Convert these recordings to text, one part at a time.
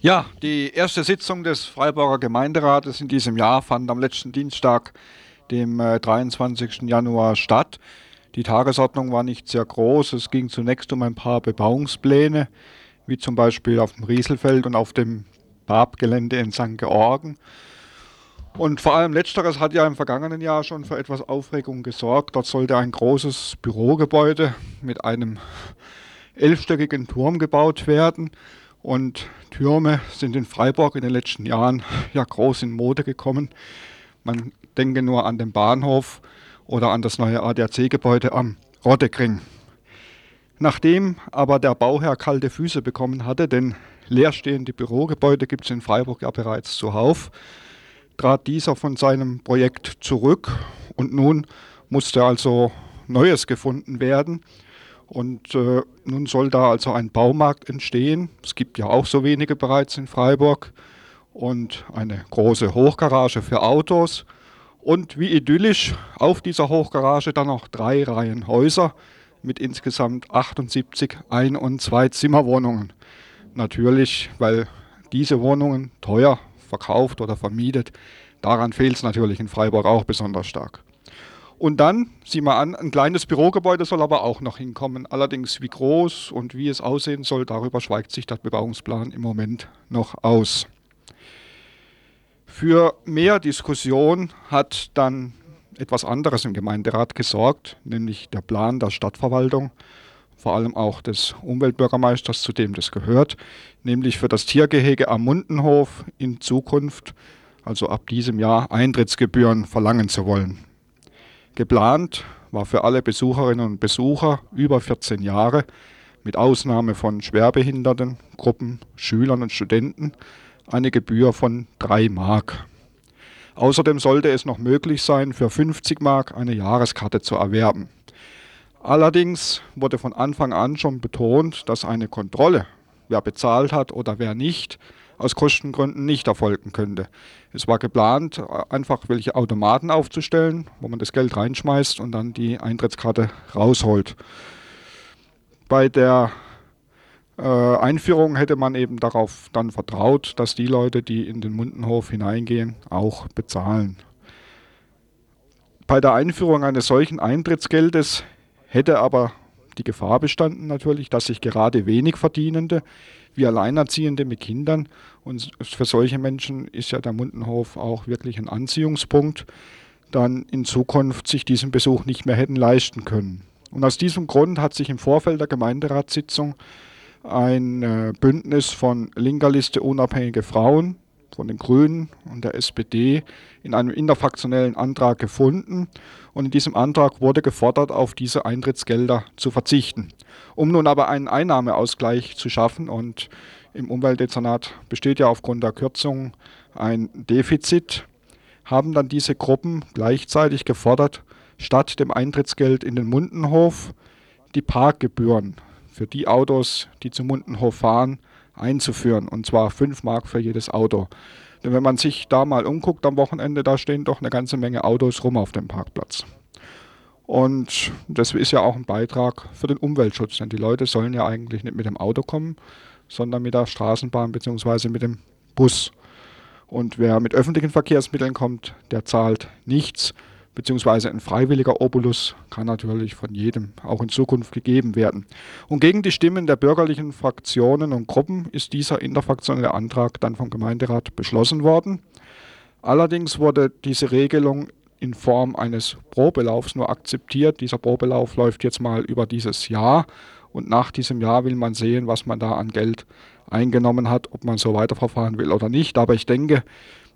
Ja, die erste Sitzung des Freiburger Gemeinderates in diesem Jahr fand am letzten Dienstag, dem 23. Januar statt. Die Tagesordnung war nicht sehr groß. Es ging zunächst um ein paar Bebauungspläne, wie zum Beispiel auf dem Rieselfeld und auf dem Babgelände in St. Georgen. Und vor allem Letzteres hat ja im vergangenen Jahr schon für etwas Aufregung gesorgt. Dort sollte ein großes Bürogebäude mit einem 11-stöckigen Turm gebaut werden. Und Türme sind in Freiburg in den letzten Jahren ja groß in Mode gekommen. Man denke nur an den Bahnhof oder an das neue ADAC-Gebäude am Roddekring. Nachdem aber der Bauherr kalte Füße bekommen hatte, denn leerstehende Bürogebäude gibt es in Freiburg ja bereits zuhauf, trat dieser von seinem Projekt zurück und nun musste also Neues gefunden werden. Und nun soll da also ein Baumarkt entstehen. Es gibt ja auch so wenige bereits in Freiburg. Und eine große Hochgarage für Autos. Und wie idyllisch auf dieser Hochgarage dann noch 3 Reihen Häuser mit insgesamt 78 Ein- und Zwei-Zimmerwohnungen. Natürlich, weil diese Wohnungen teuer verkauft oder vermietet. Daran fehlt es natürlich in Freiburg auch besonders stark. Und dann, sieh mal an, ein kleines Bürogebäude soll aber auch noch hinkommen. Allerdings wie groß und wie es aussehen soll, darüber schweigt sich der Bebauungsplan im Moment noch aus. Für mehr Diskussion hat dann etwas anderes im Gemeinderat gesorgt, nämlich der Plan der Stadtverwaltung, vor allem auch des Umweltbürgermeisters, zu dem das gehört, nämlich für das Tiergehege am Mundenhof in Zukunft, also ab diesem Jahr, Eintrittsgebühren verlangen zu wollen. Geplant war für alle Besucherinnen und Besucher über 14 Jahre, mit Ausnahme von schwerbehinderten Gruppen, Schülern und Studenten, eine Gebühr von 3 Mark. Außerdem sollte es noch möglich sein, für 50 Mark eine Jahreskarte zu erwerben. Allerdings wurde von Anfang an schon betont, dass eine Kontrolle, wer bezahlt hat oder wer nicht, aus Kostengründen nicht erfolgen könnte. Es war geplant, einfach welche Automaten aufzustellen, wo man das Geld reinschmeißt und dann die Eintrittskarte rausholt. Bei der Einführung hätte man eben darauf dann vertraut, dass die Leute, die in den Mundenhof hineingehen, auch bezahlen. Bei der Einführung eines solchen Eintrittsgeldes hätte aber die Gefahr bestanden natürlich, dass sich gerade wenig Verdienende wie Alleinerziehende mit Kindern, und für solche Menschen ist ja der Mundenhof auch wirklich ein Anziehungspunkt, dann in Zukunft sich diesen Besuch nicht mehr hätten leisten können. Und aus diesem Grund hat sich im Vorfeld der Gemeinderatssitzung ein Bündnis von linker Liste Unabhängige Frauen, von den Grünen und der SPD in einem interfraktionellen Antrag gefunden. Und in diesem Antrag wurde gefordert, auf diese Eintrittsgelder zu verzichten. Um nun aber einen Einnahmeausgleich zu schaffen, und im Umweltdezernat besteht ja aufgrund der Kürzung ein Defizit, haben dann diese Gruppen gleichzeitig gefordert, statt dem Eintrittsgeld in den Mundenhof die Parkgebühren für die Autos, die zum Mundenhof fahren, einzuführen, und zwar 5 Mark für jedes Auto. Denn wenn man sich da mal umguckt am Wochenende, da stehen doch eine ganze Menge Autos rum auf dem Parkplatz. Und das ist ja auch ein Beitrag für den Umweltschutz, denn die Leute sollen ja eigentlich nicht mit dem Auto kommen, sondern mit der Straßenbahn bzw. mit dem Bus. Und wer mit öffentlichen Verkehrsmitteln kommt, der zahlt nichts, beziehungsweise ein freiwilliger Obolus kann natürlich von jedem auch in Zukunft gegeben werden. Und gegen die Stimmen der bürgerlichen Fraktionen und Gruppen ist dieser interfraktionelle Antrag dann vom Gemeinderat beschlossen worden. Allerdings wurde diese Regelung in Form eines Probelaufs nur akzeptiert. Dieser Probelauf läuft jetzt mal über dieses Jahr, und nach diesem Jahr will man sehen, was man da an Geld eingenommen hat, ob man so weiterverfahren will oder nicht. Aber ich denke,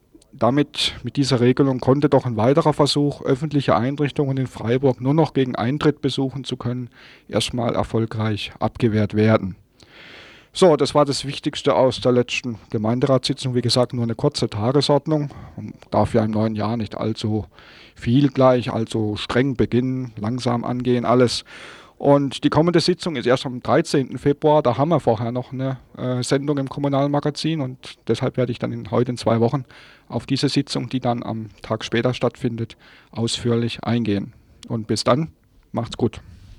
mit dieser Regelung konnte doch ein weiterer Versuch, öffentliche Einrichtungen in Freiburg nur noch gegen Eintritt besuchen zu können, erstmal erfolgreich abgewehrt werden. So, das war das Wichtigste aus der letzten Gemeinderatssitzung. Wie gesagt, nur eine kurze Tagesordnung. Man darf ja im neuen Jahr nicht allzu viel gleich, allzu streng beginnen, langsam angehen, alles. Und die kommende Sitzung ist erst am 13. Februar. Da haben wir vorher noch eine Sendung im Kommunalmagazin, und deshalb werde ich dann heute in 2 Wochen auf diese Sitzung, die dann am Tag später stattfindet, ausführlich eingehen. Und bis dann, macht's gut.